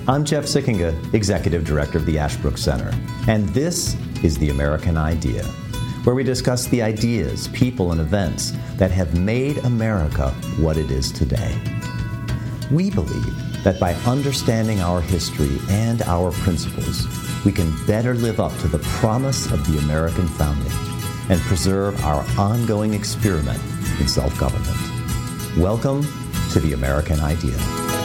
I'm Jeff Sickinga, Executive Director of the Ashbrook Center, and this is The American Idea, where we discuss the ideas, people, and events that have made America what it is today. We believe that by understanding our history and our principles, we can better live up to the promise of the American founding and preserve our ongoing experiment in self-government. Welcome to The American Idea.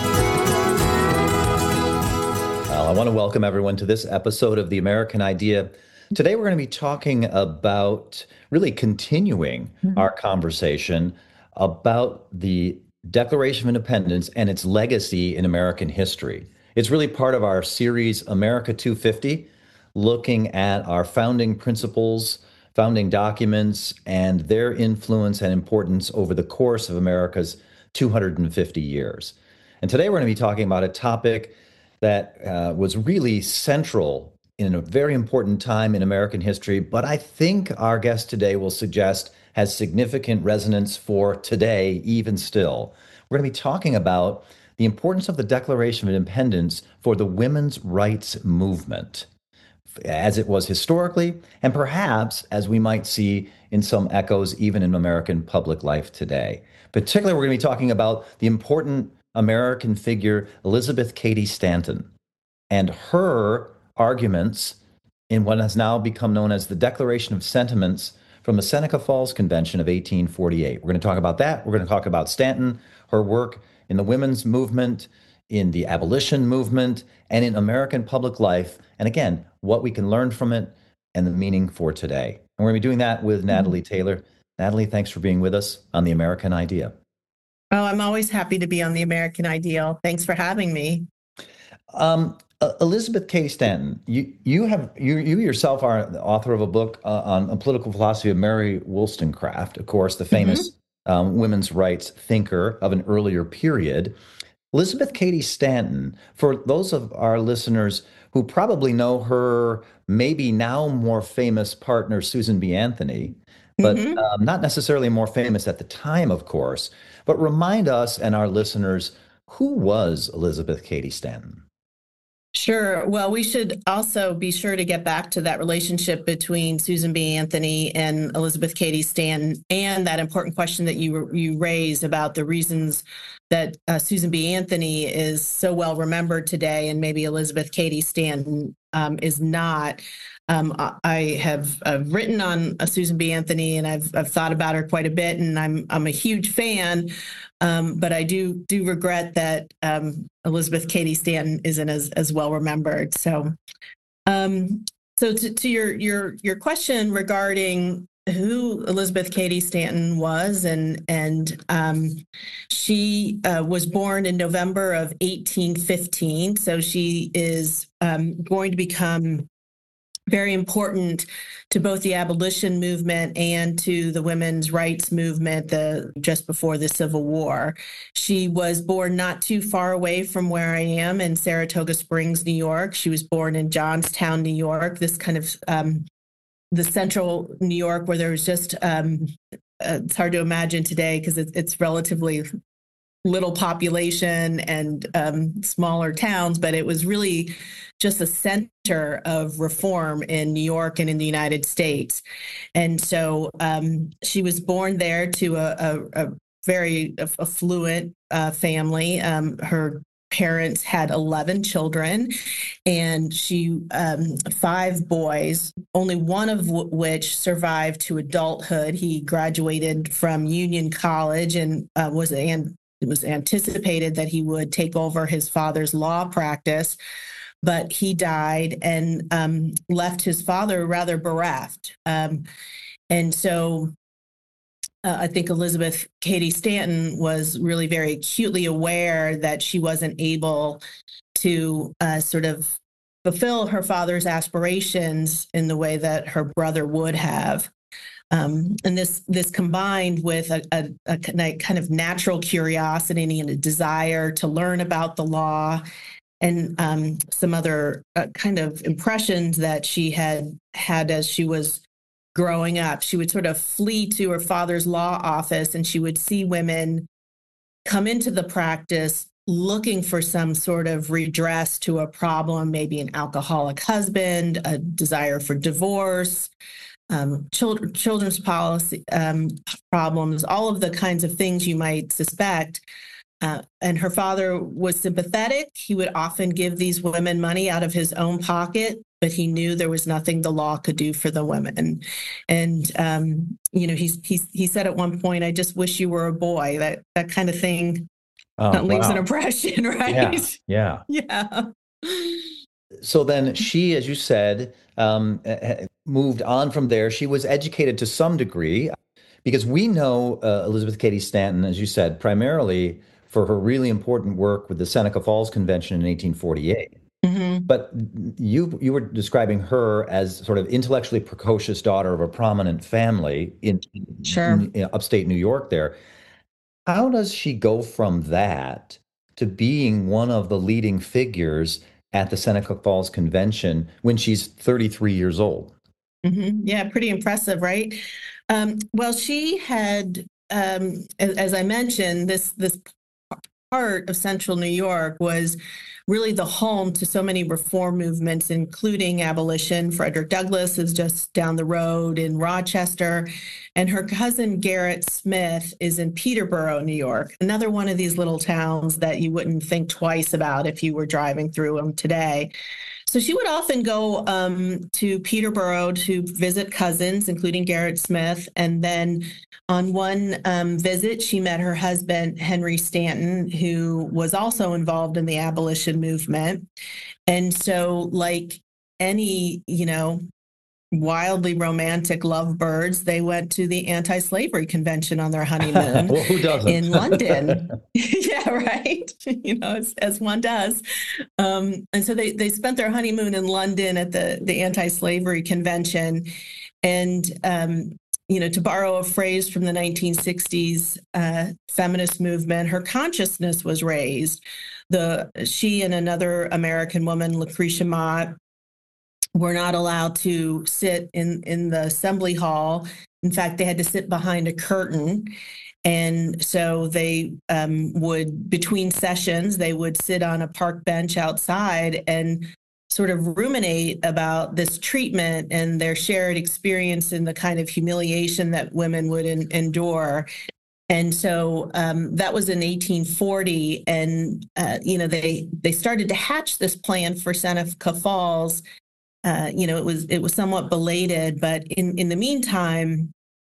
I want to welcome everyone to this episode of The American Idea. Today we're going to be talking about really continuing our conversation about the Declaration of Independence and its legacy in American history. It's really part of our series, America 250, looking at our founding principles, founding documents, and their influence and importance over the course of America's 250 years. And today we're going to be talking about a topic that was really central in a very important time in American history, but I think our guest today will suggest has significant resonance for today, even still. We're going to be talking about the importance of the Declaration of Independence for the women's rights movement, as it was historically, and perhaps as we might see in some echoes even in American public life today. Particularly, we're going to be talking about the important American figure, Elizabeth Cady Stanton, and her arguments in what has now become known as the Declaration of Sentiments from the Seneca Falls Convention of 1848. We're going to talk about that. We're going to talk about Stanton, her work in the women's movement, in the abolition movement, and in American public life. And again, what we can learn from it and the meaning for today. And we're going to be doing that with Natalie Taylor. Natalie, thanks for being with us on The American Idea. Oh, I'm always happy to be on The American Ideal. Thanks for having me. Elizabeth Cady Stanton, you yourself are the author of a book on a political philosophy of Mary Wollstonecraft, of course, the famous women's rights thinker of an earlier period. Elizabeth Cady Stanton, for those of our listeners who probably know her maybe now more famous partner, Susan B. Anthony, but not necessarily more famous at the time, of course. But remind us and our listeners, who was Elizabeth Cady Stanton? Sure. Well, we should also be sure to get back to that relationship between Susan B. Anthony and Elizabeth Cady Stanton, and that important question that you raised about the reasons that Susan B. Anthony is so well remembered today, and maybe Elizabeth Cady Stanton is not. I have written on Susan B. Anthony, and I've thought about her quite a bit, and I'm a huge fan. But I do regret that Elizabeth Cady Stanton isn't as well remembered. So, to your question regarding who Elizabeth Cady Stanton was, and she was born in November of 1815. So she is going to become very important to both the abolition movement and to the women's rights movement just before the Civil War. She was born not too far away from where I am in Saratoga Springs, New York. She was born in Johnstown, New York, this kind of the central New York where there was just, it's hard to imagine today because it's relatively little population and smaller towns, but it was really just a center of reform in New York and in the United States. And so she was born there to a very affluent family. Her parents had 11 children, and she 5 boys, only one of which survived to adulthood. He graduated from Union College and it was anticipated that he would take over his father's law practice, but he died and left his father rather bereft. And so I think Elizabeth Cady Stanton was really very acutely aware that she wasn't able to sort of fulfill her father's aspirations in the way that her brother would have. And this combined with a kind of natural curiosity and a desire to learn about the law and some other kind of impressions that she had as she was growing up. She would sort of flee to her father's law office, and she would see women come into the practice looking for some sort of redress to a problem, maybe an alcoholic husband, a desire for divorce, children's policy problems, all of the kinds of things you might suspect. And her father was sympathetic. He would often give these women money out of his own pocket, but he knew there was nothing the law could do for the women. And he said at one point, "I just wish you were a boy." That kind of thing leaves an impression, right? Yeah. Yeah. So then she, as you said, moved on from there. She was educated to some degree because we know Elizabeth Cady Stanton, as you said, primarily for her really important work with the Seneca Falls Convention in 1848. Mm-hmm. But you were describing her as sort of intellectually precocious daughter of a prominent family in upstate New York there. How does she go from that to being one of the leading figures at the Seneca Falls Convention when she's 33 years old? Mm-hmm. Yeah, pretty impressive, right? Well, she had, as I mentioned, this part of central New York was really the home to so many reform movements, including abolition. Frederick Douglass is just down the road in Rochester. And her cousin Gerrit Smith is in Peterborough, New York, another one of these little towns that you wouldn't think twice about if you were driving through them today. So she would often go to Peterborough to visit cousins, including Gerrit Smith. And then on one visit, she met her husband, Henry Stanton, who was also involved in the abolition movement. And so, like any, wildly romantic lovebirds, they went to the anti-slavery convention on their honeymoon. Well, who doesn't? In London. Yeah, right. As one does. And so they spent their honeymoon in London at the anti-slavery convention. And, to borrow a phrase from the 1960s feminist movement, her consciousness was raised. She and another American woman, Lucretia Mott, were not allowed to sit in the assembly hall. In fact, they had to sit behind a curtain. And so they would, between sessions, they would sit on a park bench outside and sort of ruminate about this treatment and their shared experience in the kind of humiliation that women would endure. And so that was in 1840. And, they started to hatch this plan for Seneca Falls. It was somewhat belated, but in the meantime,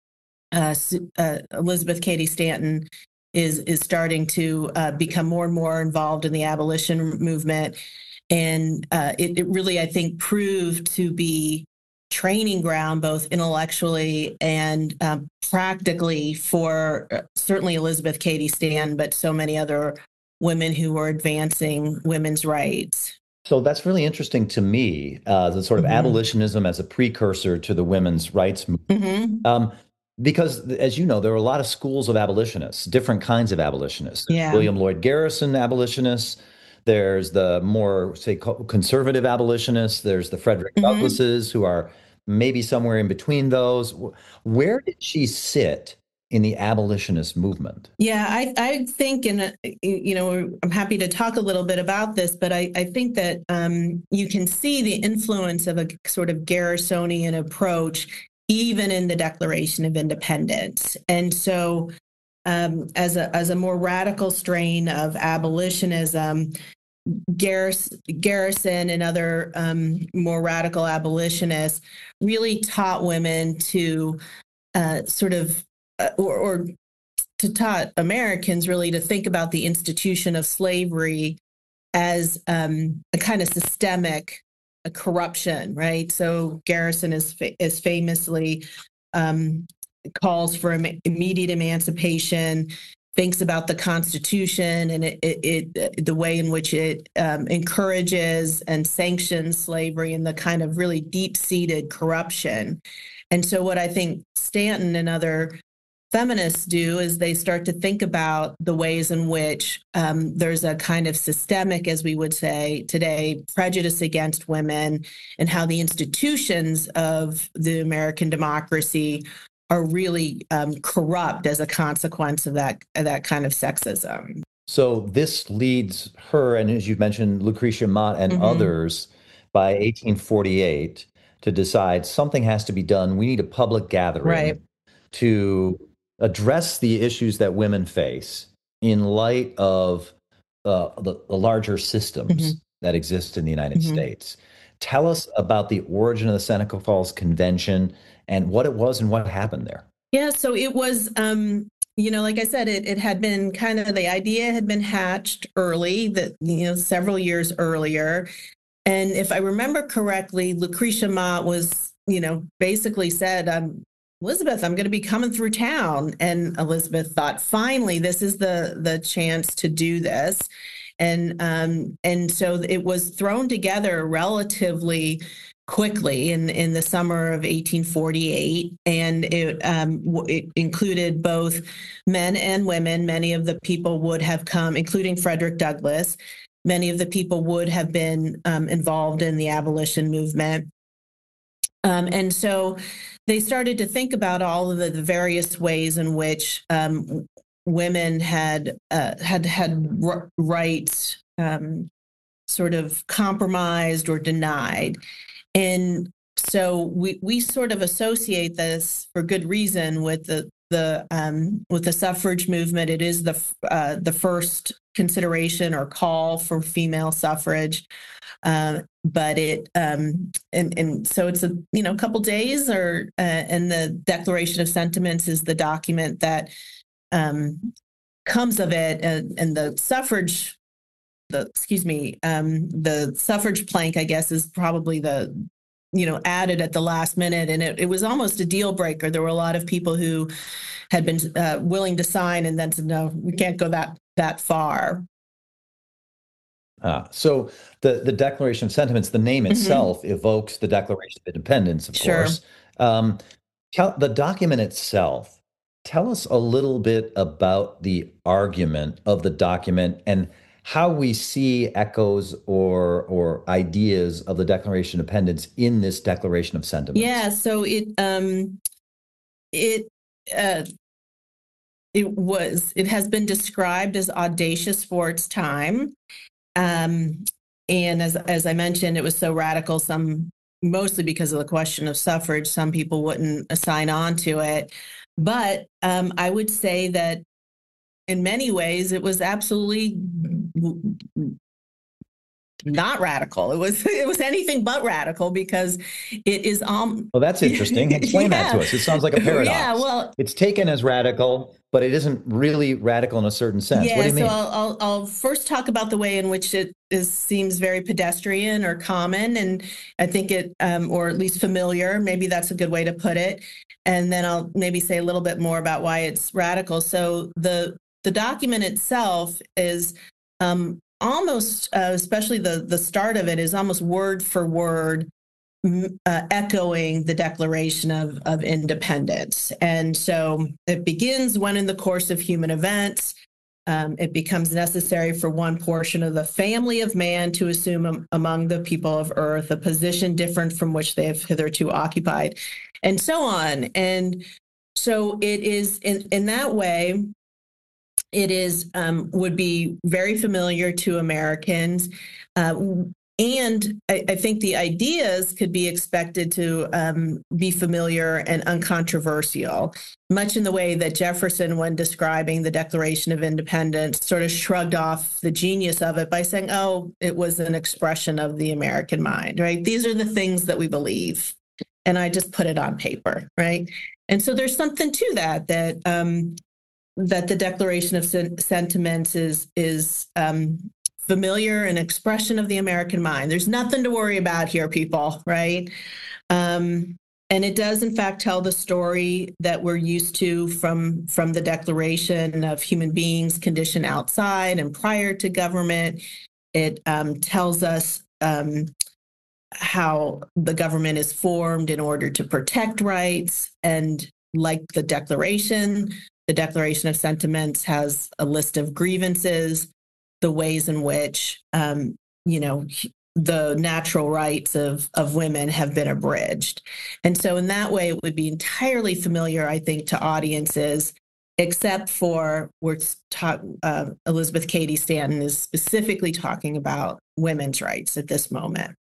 Elizabeth Cady Stanton is starting to become more and more involved in the abolition movement, and it really, I think, proved to be training ground both intellectually and practically for certainly Elizabeth Cady Stanton, but so many other women who were advancing women's rights. So that's really interesting to me, the sort of abolitionism as a precursor to the women's rights movement. Because, as you know, there are a lot of schools of abolitionists, different kinds of abolitionists. Yeah. William Lloyd Garrison abolitionists. There's the more, say, conservative abolitionists. There's the Frederick Douglasses, who are maybe somewhere in between those. Where did she sit in the abolitionist movement? Yeah, I think, and I'm happy to talk a little bit about this, but I think that you can see the influence of a sort of Garrisonian approach even in the Declaration of Independence. And so as a more radical strain of abolitionism, Garrison and other more radical abolitionists really taught women to or to taught Americans really to think about the institution of slavery as a kind of systemic corruption, right? So Garrison is famously calls for immediate emancipation, thinks about the Constitution and the way in which it encourages and sanctions slavery and the kind of really deep-seated corruption. And so what I think Stanton and other feminists do is they start to think about the ways in which there's a kind of systemic, as we would say today, prejudice against women and how the institutions of the American democracy are really corrupt as a consequence of that kind of sexism. So this leads her, and as you mentioned, Lucretia Mott and Hmm. others by 1848 to decide something has to be done. We need a public Right. gathering to address the issues that women face in light of the larger systems Hmm. that exist in the United Hmm. States. Tell us about the origin of the Seneca Falls Convention and what it was and what happened there. Yeah, so it was, like I said, it had been kind of the idea had been hatched early, that, several years earlier. And if I remember correctly, Lucretia Mott was, basically said, Elizabeth, I'm going to be coming through town. And Elizabeth thought, finally, this is the chance to do this. And so it was thrown together relatively quickly in the summer of 1848, and it included both men and women. Many of the people would have come, including Frederick Douglass. Many of the people would have been involved in the abolition movement. And so they started to think about all of the various ways in which women had rights sort of compromised or denied. And so we sort of associate this for good reason with the suffrage movement. It is the first consideration or call for female suffrage. But it and so it's a couple days, or and the Declaration of Sentiments is the document that comes of it, and the suffrage the suffrage plank, I guess, is probably the added at the last minute, and it was almost a deal breaker. There were a lot of people who had been willing to sign, and then said, no, we can't go that far. So the Declaration of Sentiments, the name Hmm. itself evokes the Declaration of Independence, of Sure. course. Um, the document itself, tell us a little bit about the argument of the document and how we see echoes or ideas of the Declaration of Independence in this Declaration of Sentiments. Yeah, so it uh, it has been described as audacious for its time. Um, and as I mentioned, it was so radical. Some, mostly because of the question of suffrage, some people wouldn't sign on to it. But I would say that in many ways, it was absolutely not radical. It was anything but radical, because it is Well, that's interesting. Explain that to yeah. us. It sounds like a Yeah, paradox. well, It's taken as radical, but it isn't really radical in a certain sense. What do yeah, you so mean? I'll first talk about the way in which it seems very pedestrian or common, and I think it or at least familiar. Maybe that's a good way to put it, and then I'll maybe say a little bit more about why it's radical. So the document itself is almost, especially the start of it, is almost word for word echoing the Declaration of Independence. And so it begins: when in the course of human events, it becomes necessary for one portion of the family of man to assume among the people of earth a position different from which they have hitherto occupied, and so on. And so it is in that way, it is would be very familiar to Americans. Uh, and I think the ideas could be expected to be familiar and uncontroversial, much in the way that Jefferson, when describing the Declaration of Independence, sort of shrugged off the genius of it by saying, oh, it was an expression of the American mind, right? These are the things that we believe. And I just put it on paper, right? And so there's something to that the Declaration of Sentiments is familiar, an expression of the American mind. There's nothing to worry about here, people, right? Um, and it does, in fact, tell the story that we're used to from the Declaration of human beings conditioned outside and prior to government. It tells us how the government is formed in order to protect rights. And like the Declaration of Sentiments has a list of grievances, the ways in which, you know, the natural rights of women have been abridged. And so in that way, it would be entirely familiar, I think, to audiences. except for Elizabeth Cady Stanton is specifically talking about women's rights at this moment.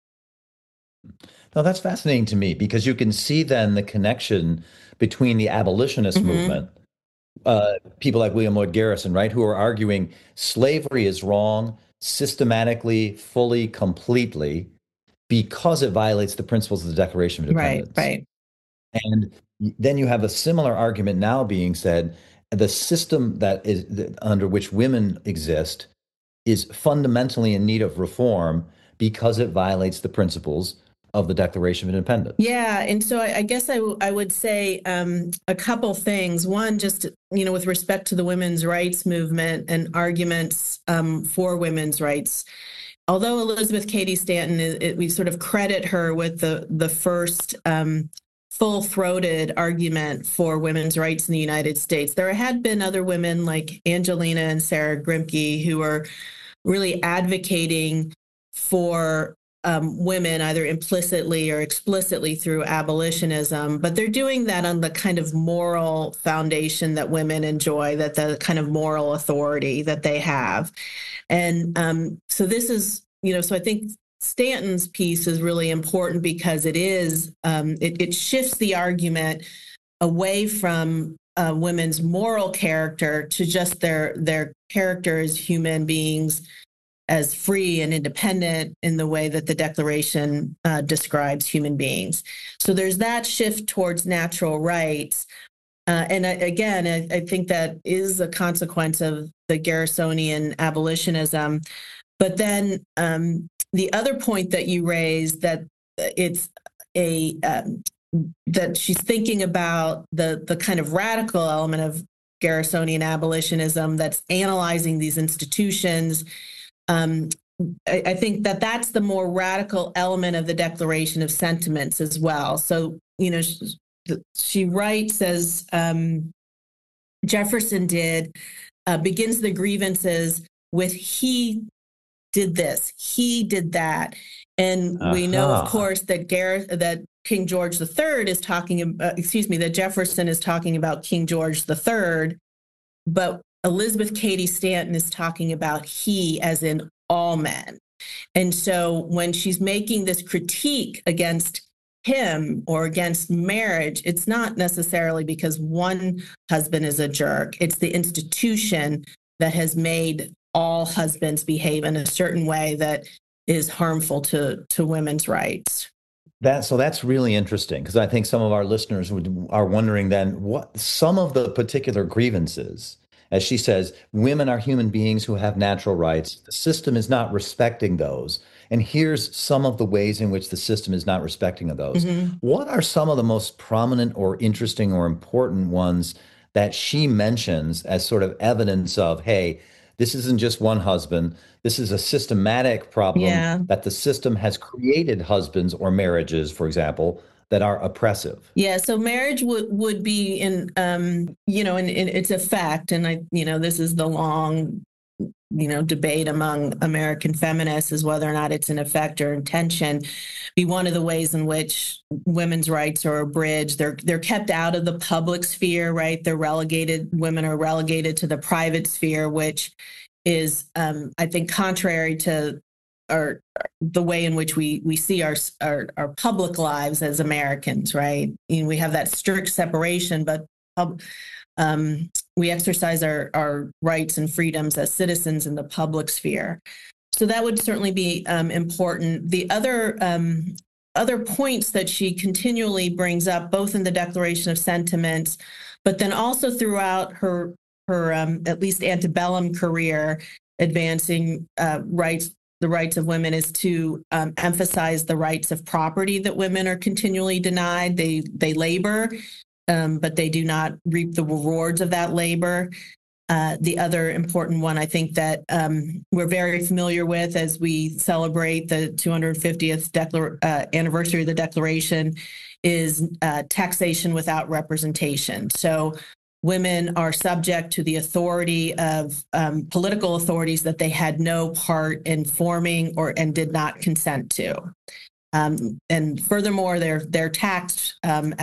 Now, that's fascinating to me because you can see then the connection between the abolitionist movement, people like William Lloyd Garrison, right, who are arguing slavery is wrong systematically, fully, completely, because it violates the principles of the Declaration of Right, Independence. right. And then you have a similar argument now being said, the system under which women exist is fundamentally in need of reform because it violates the principles of the Declaration of Independence. Yeah, and so I guess I would say a couple things. One, just with respect to the women's rights movement and arguments for women's rights. Although Elizabeth Cady Stanton, we sort of credit her with the first full-throated argument for women's rights in the United States. There had been other women like Angelina and Sarah Grimke who were really advocating for women either implicitly or explicitly through abolitionism, but they're doing that on the kind of moral foundation that women enjoy, that the kind of moral authority that they have. And so this is, so I think Stanton's piece is really important because it shifts the argument away from women's moral character to just their character as human beings, as free and independent in the way that the Declaration describes human beings. So there's that shift towards natural rights. I think that is a consequence of the Garrisonian abolitionism. But then the other point that you raised, that it's that she's thinking about the kind of radical element of Garrisonian abolitionism that's analyzing these institutions. I think that that's the more radical element of the Declaration of Sentiments as well. So, she writes, as Jefferson did, begins the grievances with "he did this, he did that," and we know, of course, that King George III is talking. That Jefferson is talking about King George III, but Elizabeth Cady Stanton is talking about he as in all men. And so when she's making this critique against him or against marriage, it's not necessarily because one husband is a jerk. It's the institution that has made all husbands behave in a certain way that is harmful to women's rights. That's really interesting because I think some of our listeners are wondering then what some of the particular grievances. As she says, women are human beings who have natural rights. The system is not respecting those. And here's some of the ways in which the system is not respecting of those. What are some of the most prominent or interesting or important ones that she mentions as sort of evidence of, hey, this isn't just one husband. This is a systematic problem that the system has created husbands or marriages, for example, that are oppressive. Yeah, so marriage would be in its effect, and this is the long debate among American feminists is whether or not it's an effect or intention, be one of the ways in which women's rights are abridged. They're kept out of the public sphere, right? Women are relegated to the private sphere, which is, I think, contrary to the way in which we see our public lives as Americans, right? We have that strict separation, but we exercise our rights and freedoms as citizens in the public sphere. So that would certainly be important. The other points that she continually brings up, both in the Declaration of Sentiments, but then also throughout her at least antebellum career, advancing the rights of women, is to emphasize the rights of property that women are continually denied. They labor, but they do not reap the rewards of that labor. The other important one, I think, that we're very familiar with as we celebrate the 250th anniversary of the Declaration, is taxation without representation. So women are subject to the authority of political authorities that they had no part in forming and did not consent to. And furthermore, they're taxed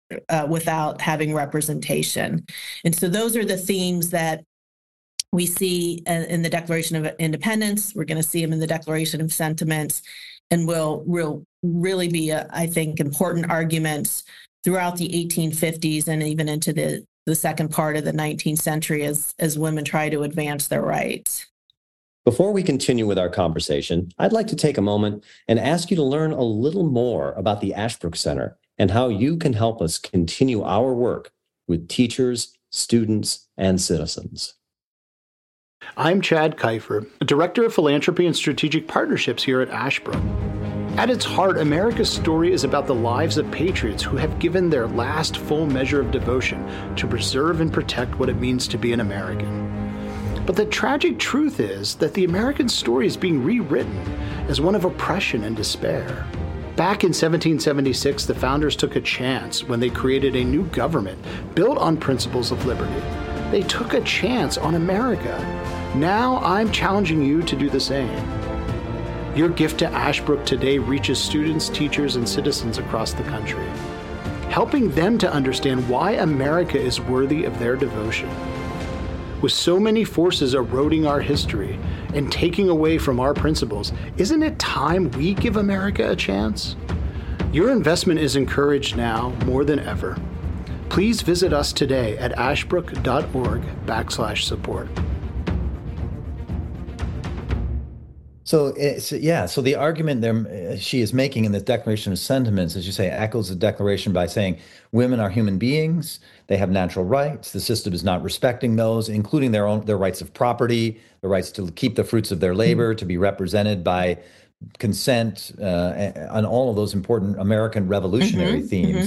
without having representation. And so those are the themes that we see in the Declaration of Independence. We're going to see them in the Declaration of Sentiments, and will really be, I think, important arguments throughout the 1850s and even into the second part of the 19th century as women try to advance their rights. Before we continue with our conversation, I'd like to take a moment and ask you to learn a little more about the Ashbrook Center and how you can help us continue our work with teachers, students, and citizens. I'm Chad Kiefer, Director of Philanthropy and Strategic Partnerships here at Ashbrook. At its heart, America's story is about the lives of patriots who have given their last full measure of devotion to preserve and protect what it means to be an American. But the tragic truth is that the American story is being rewritten as one of oppression and despair. Back in 1776, the founders took a chance when they created a new government built on principles of liberty. They took a chance on America. Now I'm challenging you to do the same. Your gift to Ashbrook today reaches students, teachers, and citizens across the country, helping them to understand why America is worthy of their devotion. With so many forces eroding our history and taking away from our principles, isn't it time we give America a chance? Your investment is encouraged now more than ever. Please visit us today at ashbrook.org/support. So the argument there she is making in the Declaration of Sentiments, as you say, echoes the Declaration by saying women are human beings, they have natural rights, the system is not respecting those, including their rights of property, the rights to keep the fruits of their labor, to be represented by consent, and all of those important American revolutionary themes.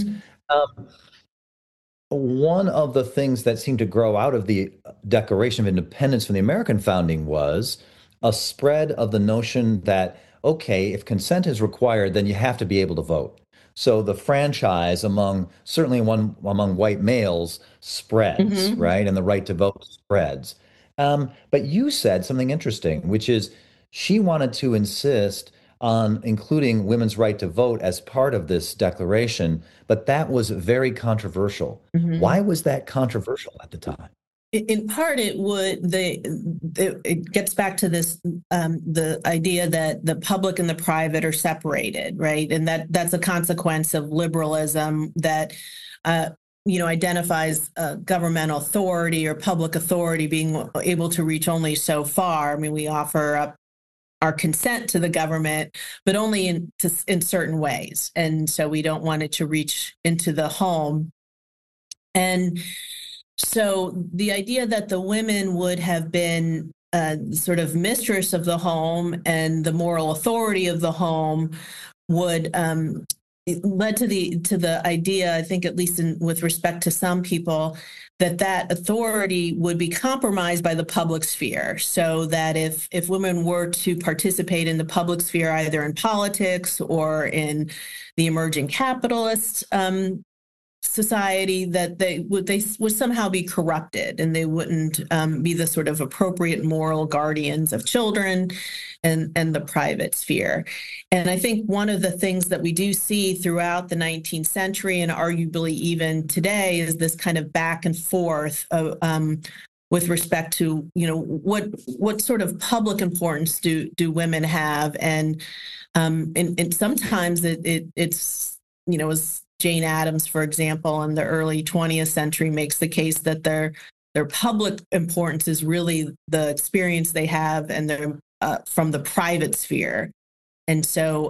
One of the things that seemed to grow out of the Declaration of Independence from the American founding was a spread of the notion that, okay, if consent is required, then you have to be able to vote. So the franchise certainly among white males spreads, right? And the right to vote spreads. But you said something interesting, which is she wanted to insist on including women's right to vote as part of this declaration, but that was very controversial. Why was that controversial at the time? In part, it gets back to this the idea that the public and the private are separated, right? And that's a consequence of liberalism that identifies governmental authority or public authority being able to reach only so far. I mean, we offer up our consent to the government, but only in certain ways, and so we don't want it to reach into the home. And so the idea that the women would have been sort of mistress of the home and the moral authority of the home would it led to the idea, I think, at least with respect to some people, that authority would be compromised by the public sphere. So that if women were to participate in the public sphere, either in politics or in the emerging capitalist society, that they would somehow be corrupted, and they wouldn't be the sort of appropriate moral guardians of children and the private sphere. And I think one of the things that we do see throughout the 19th century and arguably even today is this kind of back and forth with respect to, what sort of public importance do women have, and sometimes it's as Jane Addams, for example, in the early 20th century, makes the case that their public importance is really the experience they have and their from the private sphere. And so,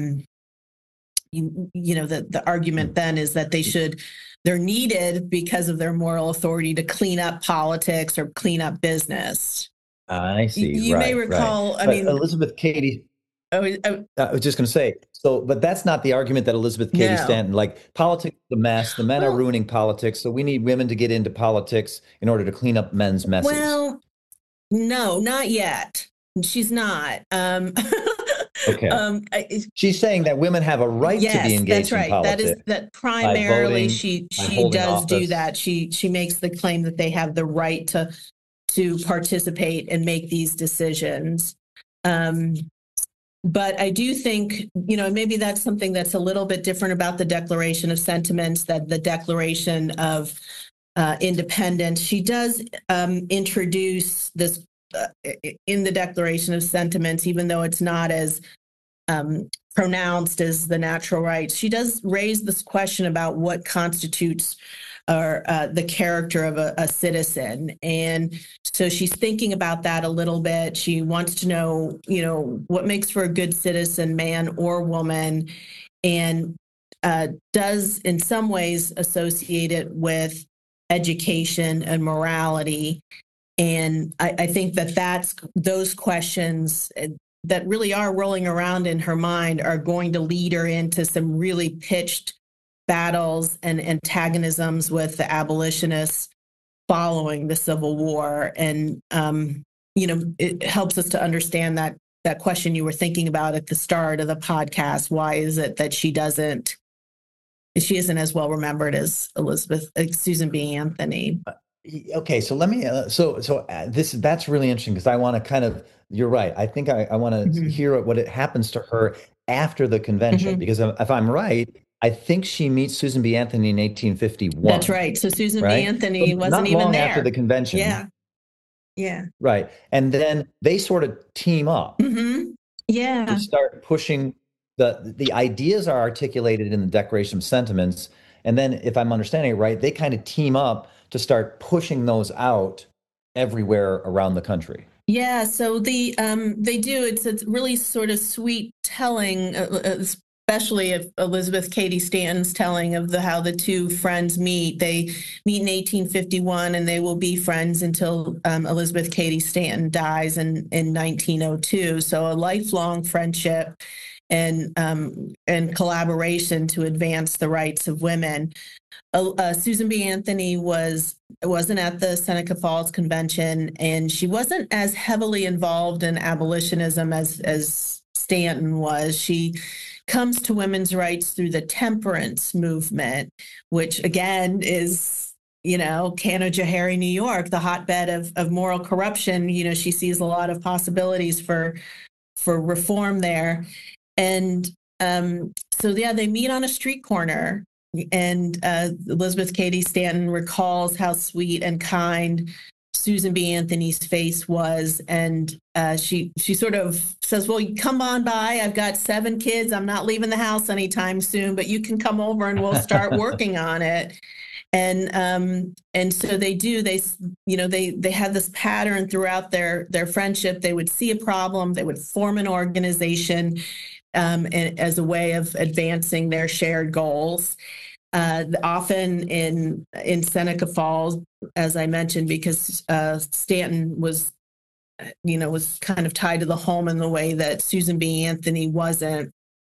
the argument then is that they're needed because of their moral authority to clean up politics or clean up business. I see. You may recall, right. Elizabeth Cady. I was just going to say, but that's not the argument that Elizabeth Cady Stanton, like politics is a mess. The men are ruining politics. So we need women to get into politics in order to clean up men's messes. Well, no, not yet. She's not. Okay. She's saying that women have a right to be engaged in politics. That primarily she does do that. She makes the claim that they have the right to participate and make these decisions. But I do think, maybe that's something that's a little bit different about the Declaration of Sentiments, that the Declaration of Independence. She does introduce this in the Declaration of Sentiments, even though it's not as pronounced as the natural rights. She does raise this question about what constitutes the character of a citizen. And so she's thinking about that a little bit. She wants to know, what makes for a good citizen, man or woman, and does in some ways associate it with education and morality. And I think that's those questions that really are rolling around in her mind are going to lead her into some really pitched battles and antagonisms with the abolitionists following the Civil War. And, it helps us to understand that question you were thinking about at the start of the podcast. Why is it that she isn't as well remembered as Susan B. Anthony? Okay, so let me. That's really interesting because I want to kind of. You're right. I think I want to hear what it happens to her after the convention, because if I'm right, I think she meets Susan B. Anthony in 1851. That's right. So Susan B. Anthony wasn't even there. Not long after the convention. Yeah. Yeah. Right. And then they sort of team up. Yeah. To start pushing the ideas are articulated in the Declaration of Sentiments. And then, if I'm understanding it right, they kind of team up to start pushing those out everywhere around the country. Yeah, so they do. It's a really sort of sweet telling, especially of Elizabeth Cady Stanton's telling of how the two friends meet. They meet in 1851, and they will be friends until Elizabeth Cady Stanton dies in 1902. So a lifelong friendship and collaboration to advance the rights of women. Susan B. Anthony wasn't at the Seneca Falls Convention, and she wasn't as heavily involved in abolitionism as Stanton was. She comes to women's rights through the temperance movement, which again is, Canajoharie, New York, the hotbed of moral corruption. She sees a lot of possibilities for reform there. And they meet on a street corner. And Elizabeth Cady Stanton recalls how sweet and kind Susan B. Anthony's face was. And she sort of says, well, you come on by. I've got 7 kids. I'm not leaving the house anytime soon, but you can come over and we'll start working on it. And so they do. They have this pattern throughout their friendship. They would see a problem. They would form an organization as a way of advancing their shared goals. Often in Seneca Falls, as I mentioned, because Stanton was kind of tied to the home in the way that Susan B. Anthony wasn't.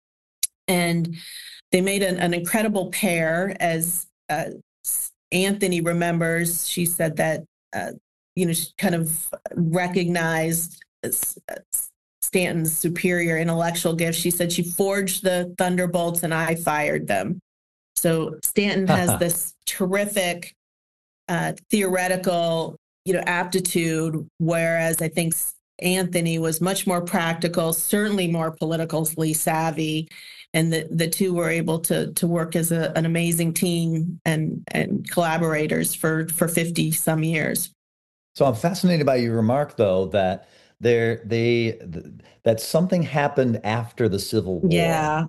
And they made an incredible pair. As Anthony remembers, she said that, she kind of recognized Stanton's superior intellectual gifts. She said she forged the thunderbolts and I fired them. So Stanton has this terrific theoretical, aptitude, whereas I think Anthony was much more practical, certainly more politically savvy, and the two were able to work as an amazing team and collaborators for 50 some years. So I'm fascinated by your remark, though, that that something happened after the Civil War. Yeah.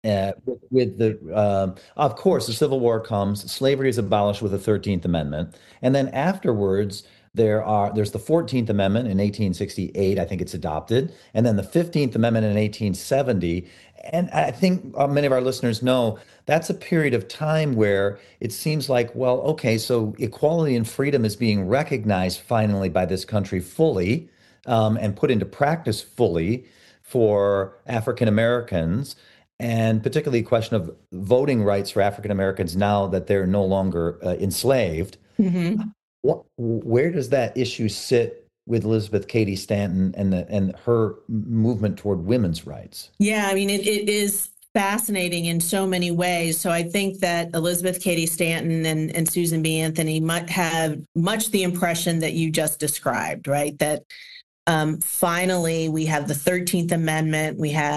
Of course, the Civil War comes, slavery is abolished with the 13th Amendment. And then afterwards, there's the 14th Amendment in 1868, I think it's adopted. And then the 15th Amendment in 1870. And I think many of our listeners know that's a period of time where it seems like, well, okay, so equality and freedom is being recognized finally by this country fully. And put into practice fully for African Americans, and particularly a question of voting rights for African Americans now that they're no longer enslaved. Where does that issue sit with Elizabeth Cady Stanton and her movement toward women's rights? Yeah, I mean, it is fascinating in so many ways. So I think that Elizabeth Cady Stanton and Susan B. Anthony might have much the impression that you just described, right? That Finally, we have the 13th Amendment.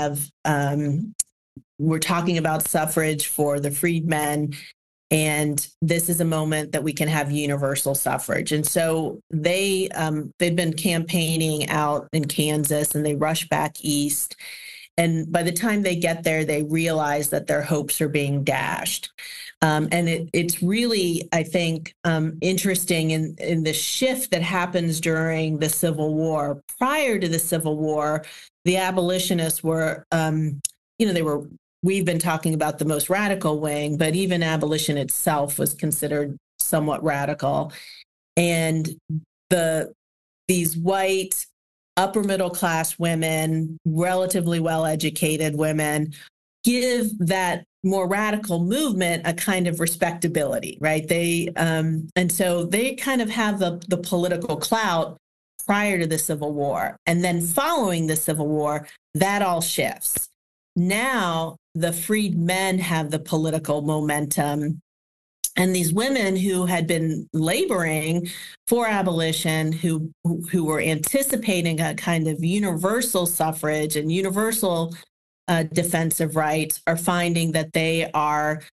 We're talking about suffrage for the freedmen. And this is a moment that we can have universal suffrage. And so they've been campaigning out in Kansas, and they rush back east. And by the time they get there, they realize that their hopes are being dashed. And it's really, I think, interesting in the shift that happens during the Civil War. Prior to the Civil War, the abolitionists were, we've been talking about the most radical wing, but even abolition itself was considered somewhat radical. And these white, upper middle class women, relatively well-educated women, give that more radical movement a kind of respectability, right? And so they kind of have the political clout prior to the Civil War. And then following the Civil War, that all shifts. Now the freed men have the political momentum. And these women who had been laboring for abolition, who were anticipating a kind of universal suffrage and universal defensive rights, are finding that they are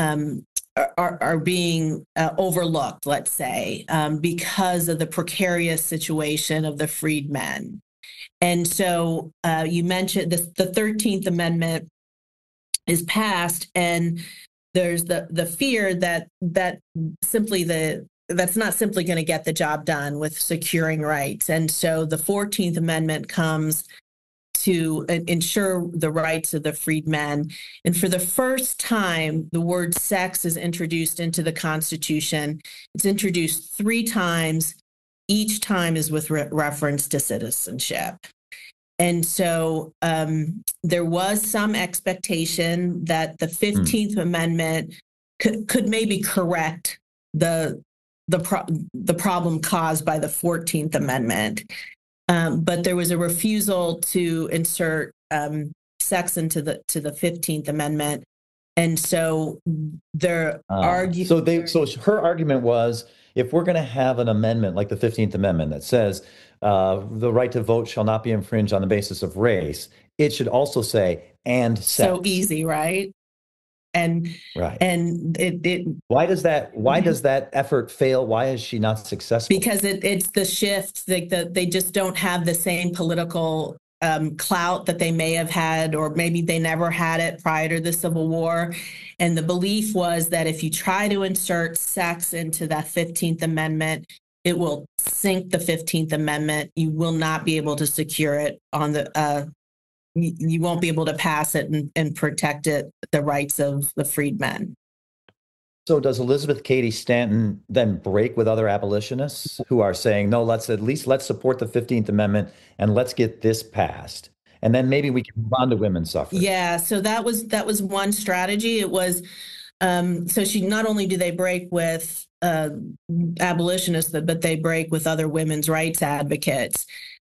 being overlooked, let's say, because of the precarious situation of the freed men. And so you mentioned this, the 13th Amendment is passed, and there's the fear that that's not simply going to get the job done with securing rights. And so the 14th Amendment comes to ensure the rights of the freedmen. And for the first time, the word sex is introduced into the Constitution. It's introduced 3 times. Each time is with reference to citizenship. And so there was some expectation that the 15th Amendment could maybe correct the problem caused by the 14th Amendment. But there was a refusal to insert sex into the 15th Amendment. And so their argument. So her argument was, if we're going to have an amendment like the 15th Amendment that says the right to vote shall not be infringed on the basis of race, it should also say and sex. So easy, right? And why does that effort fail? Why is she not successful? Because it's the shift. They just don't have the same political clout that they may have had, or maybe they never had it prior to the Civil War. And the belief was that if you try to insert sex into that 15th Amendment, it will sink the 15th Amendment. You will not be able to secure it on you won't be able to pass it and protect the rights of the freedmen. So does Elizabeth Cady Stanton then break with other abolitionists who are saying, no, let's support the 15th Amendment and let's get this passed, and then maybe we can move on to women's suffrage? Yeah, so that was one strategy. It was so she not only do they break with abolitionists, but they break with other women's rights advocates.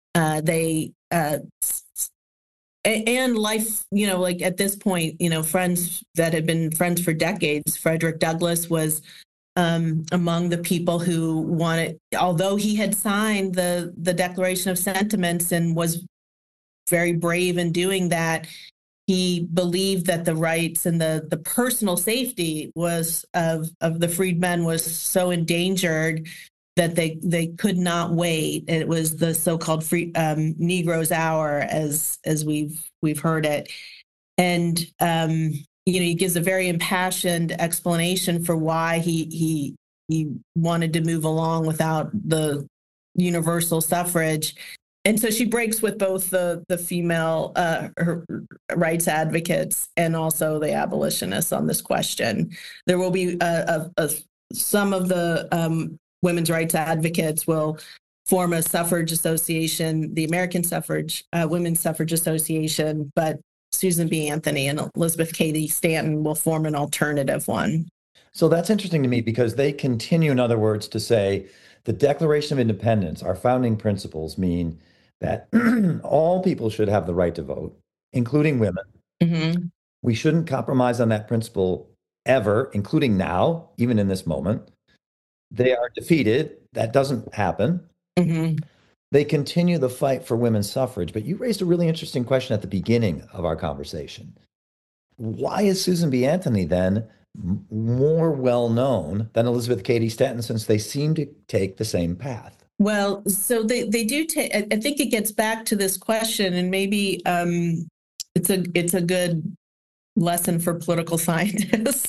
And life, like at this point, friends that had been friends for decades. Frederick Douglass was among the people who wanted, although he had signed the Declaration of Sentiments and was very brave in doing that, he believed that the rights and the personal safety of the freedmen was so endangered that they could not wait. It was the so-called Negro's Hour, as we've heard it. And he gives a very impassioned explanation for why he wanted to move along without the universal suffrage. And so she breaks with both the female her rights advocates and also the abolitionists on this question. There will be some of the women's rights advocates will form a suffrage association, the American Women's Suffrage Association, but Susan B. Anthony and Elizabeth Cady Stanton will form an alternative one. So that's interesting to me, because they continue, in other words, to say the Declaration of Independence, our founding principles, mean that all people should have the right to vote, including women. Mm-hmm. We shouldn't compromise on that principle ever, including now, even in this moment. They are defeated. That doesn't happen. Mm-hmm. they continue the fight for women's suffrage. But you raised a really interesting question at the beginning of our conversation. Why is Susan B. Anthony then more well known than Elizabeth Cady Stanton, since they seem to take the same path? Well, so they do take. I think it gets back to this question, and maybe it's a good lesson for political scientists.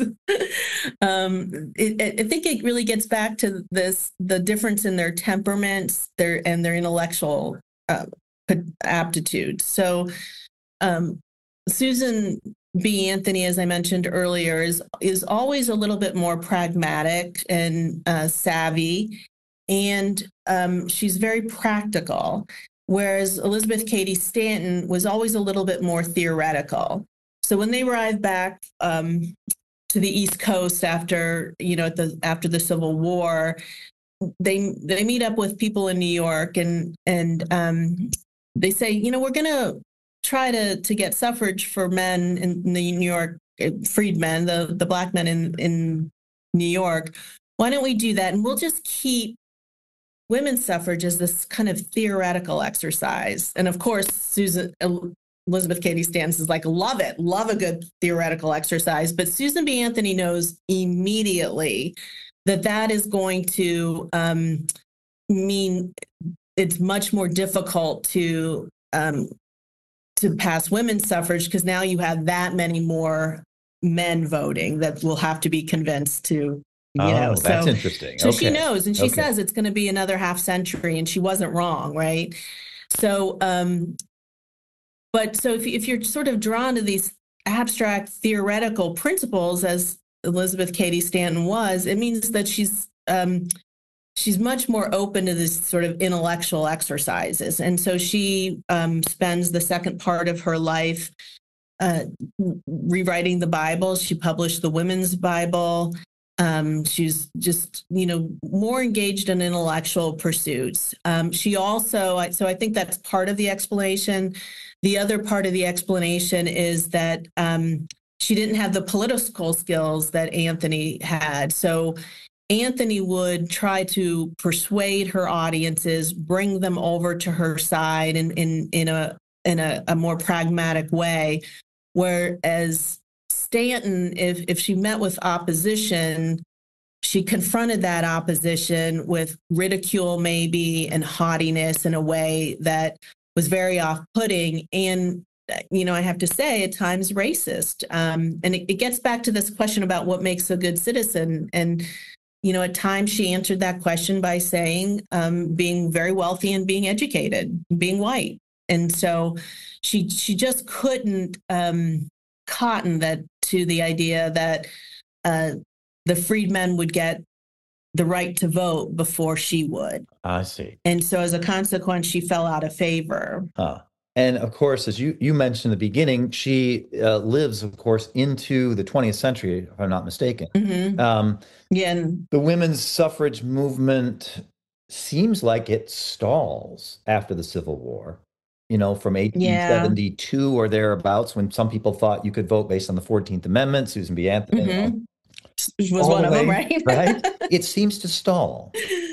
I think it really gets back to the difference in their temperaments, their intellectual aptitude. So Susan B. Anthony, as I mentioned earlier, is always a little bit more pragmatic and savvy, and she's very practical, whereas Elizabeth Cady Stanton was always a little bit more theoretical. So when they arrived back to the East Coast after the Civil War, they meet up with people in New York, and they say, we're going to try to get suffrage for men in the New York, freedmen, the black men in New York. Why don't we do that? And we'll just keep women's suffrage as this kind of theoretical exercise. And of course, Elizabeth Cady Stanton is like, love it, love a good theoretical exercise. But Susan B. Anthony knows immediately that is going to mean it's much more difficult to pass women's suffrage, because now you have that many more men voting that will have to be convinced to. That's interesting. So she knows, and she says it's going to be another half century, and she wasn't wrong, right? So, but so if you're sort of drawn to these abstract theoretical principles, as Elizabeth Cady Stanton was, it means that she's much more open to this sort of intellectual exercises. And so she spends the second part of her life rewriting the Bible. She published the Women's Bible. She's just, more engaged in intellectual pursuits. She also, so I think that's part of the explanation. The other part of the explanation is that she didn't have the political skills that Anthony had. So Anthony would try to persuade her audiences, bring them over to her side in a more pragmatic way, whereas Stanton, if she met with opposition, she confronted that opposition with ridicule maybe and haughtiness in a way that was very off-putting and, I have to say, at times racist. And it gets back to this question about what makes a good citizen. And, at times she answered that question by saying being very wealthy and being educated, being white. And so she just couldn't cotton that to the idea that the freedmen would get the right to vote before she would. I see. And so as a consequence, she fell out of favor. And of course, as you mentioned in the beginning, she lives, of course, into the 20th century, if I'm not mistaken. Mm-hmm. The women's suffrage movement seems like it stalls after the Civil War. From 1872 or thereabouts, when some people thought you could vote based on the 14th Amendment. Susan B. Anthony was one of them, right? Right? It seems to stall.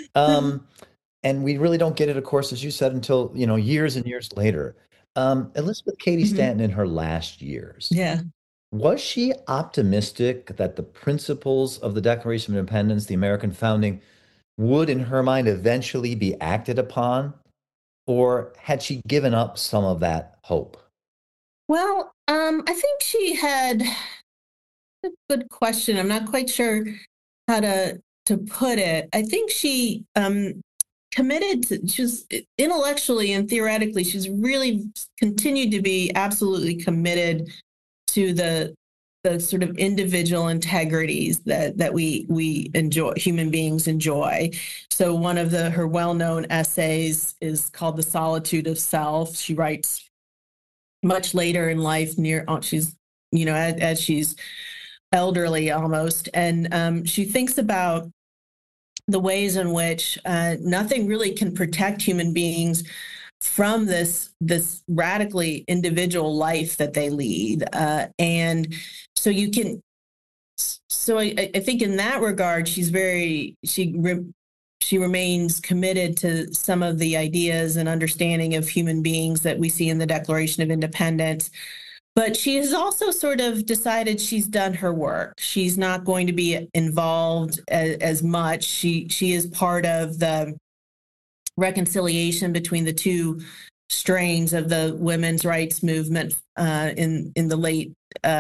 And we really don't get it, of course, as you said, until, years and years later. Elizabeth Cady Stanton in her last years. Yeah. Was she optimistic that the principles of the Declaration of Independence, the American founding, would, in her mind, eventually be acted upon? Or had she given up some of that hope? Well, I think she had a good question. I'm not quite sure how to put it. I think she committed to, she's intellectually and theoretically, she's really continued to be absolutely committed to the sort of individual integrities that we enjoy, human beings enjoy. So one of her well-known essays is called The Solitude of Self. She writes much later in life, she's, as she's elderly almost. And she thinks about the ways in which nothing really can protect human beings from this radically individual life that they lead. And so you can, so I think in that regard, she she remains committed to some of the ideas and understanding of human beings that we see in the Declaration of Independence. But she has also sort of decided she's done her work. She's not going to be involved as much. She is part of the reconciliation between the two strains of the women's rights movement in the late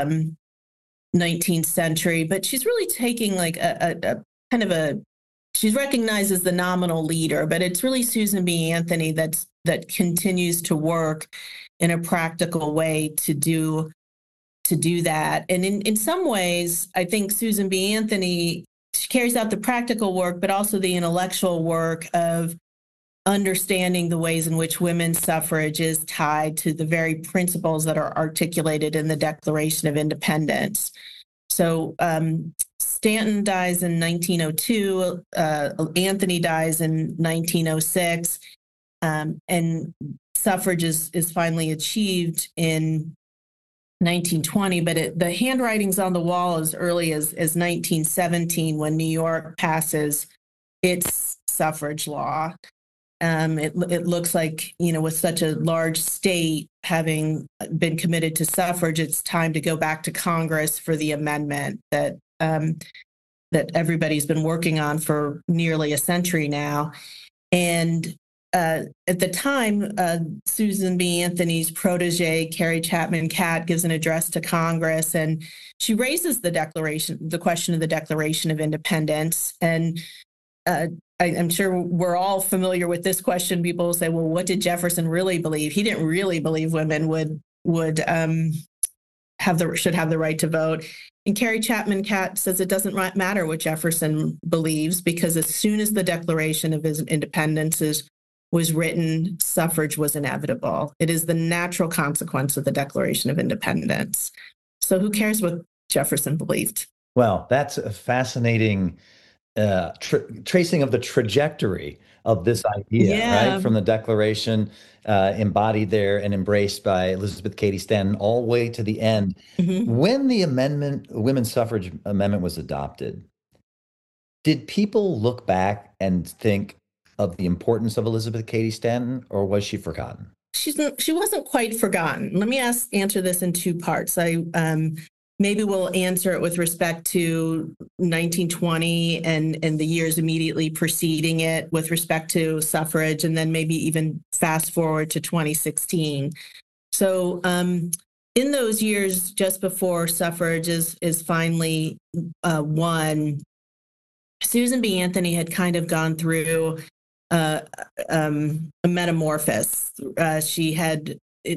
19th century. But she's really taking like a kind of a, she's recognized as the nominal leader, but it's really Susan B. Anthony that continues to work in a practical way to do that. And in some ways, I think Susan B. Anthony, she carries out the practical work, but also the intellectual work of understanding the ways in which women's suffrage is tied to the very principles that are articulated in the Declaration of Independence. So Stanton dies in 1902, Anthony dies in 1906, and suffrage is finally achieved in 1920, but the handwriting's on the wall as early as 1917 when New York passes its suffrage law. It looks like, with such a large state having been committed to suffrage, it's time to go back to Congress for the amendment that everybody's been working on for nearly a century now. And at the time, Susan B. Anthony's protege, Carrie Chapman Catt, gives an address to Congress, and she raises the question of the Declaration of Independence. And I'm sure we're all familiar with this question. People will say, well, what did Jefferson really believe? He didn't really believe women should have the right to vote. And Carrie Chapman Catt says it doesn't matter what Jefferson believes, because as soon as the Declaration of Independence was written, suffrage was inevitable. It is the natural consequence of the Declaration of Independence. So who cares what Jefferson believed? Well, that's a fascinating tracing of the trajectory of this idea, right? From the Declaration embodied there and embraced by Elizabeth Cady Stanton all the way to the end. Mm-hmm. When the women's suffrage amendment was adopted, did people look back and think of the importance of Elizabeth Cady Stanton, or was she forgotten? She wasn't quite forgotten. Let me answer this in two parts. Maybe we'll answer it with respect to 1920 and the years immediately preceding it with respect to suffrage, and then maybe even fast forward to 2016. So in those years just before suffrage is finally won, Susan B. Anthony had kind of gone through a metamorphosis. She had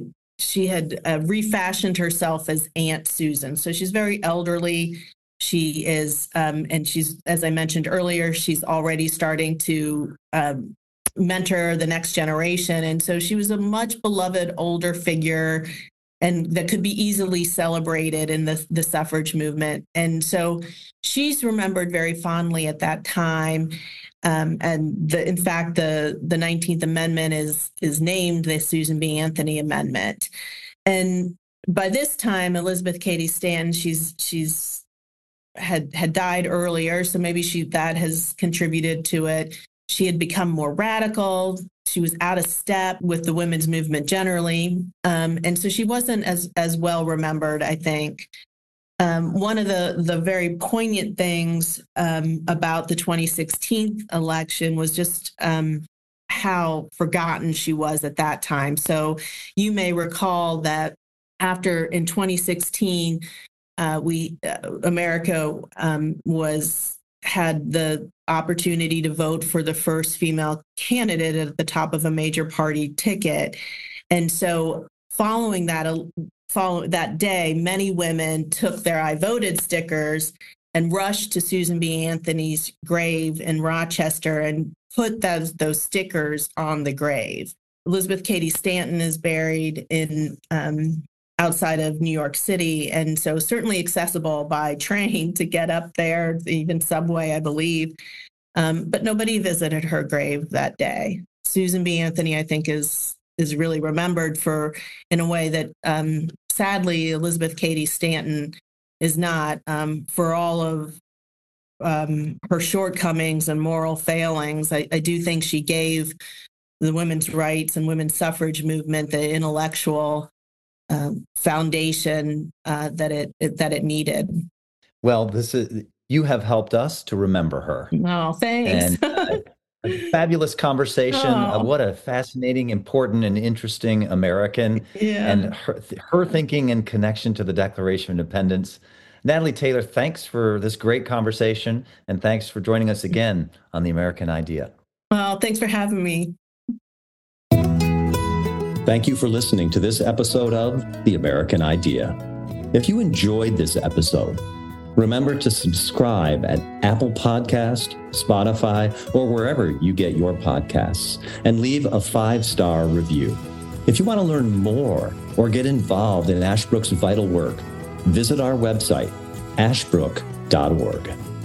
refashioned herself as Aunt Susan. So she's very elderly. She is, and she's, as I mentioned earlier, she's already starting to mentor the next generation. And so she was a much beloved older figure, and that could be easily celebrated in the suffrage movement. And so she's remembered very fondly at that time. And in fact, the 19th Amendment is named the Susan B. Anthony Amendment. And by this time, Elizabeth Cady Stanton, she's had died earlier, so maybe that has contributed to it. She had become more radical. She was out of step with the women's movement generally, and so she wasn't as well remembered, I think. One of the very poignant things about the 2016 election was just how forgotten she was at that time. So you may recall that in 2016, America had the opportunity to vote for the first female candidate at the top of a major party ticket. And so following that day, many women took their I voted stickers and rushed to Susan B. Anthony's grave in Rochester and put those stickers on the grave. Elizabeth Cady Stanton is buried in outside of New York City, and so certainly accessible by train to get up there, even subway, I believe. But nobody visited her grave that day. Susan B. Anthony, I think, is really remembered in a way that sadly Elizabeth Cady Stanton is not, for all of her shortcomings and moral failings, I do think she gave the women's rights and women's suffrage movement the intellectual foundation that it needed. Well, you have helped us to remember her. Oh, thanks. And a fabulous conversation. What a fascinating, important, and interesting American. Yeah. And her thinking and connection to the Declaration of Independence. Natalie Taylor, thanks for this great conversation, and thanks for joining us again on The American Idea. Well, thanks for having me. Thank you for listening to this episode of The American Idea. If you enjoyed this episode, remember to subscribe at Apple Podcast, Spotify, or wherever you get your podcasts, and leave a 5-star review. If you want to learn more or get involved in Ashbrook's vital work, visit our website, ashbrook.org.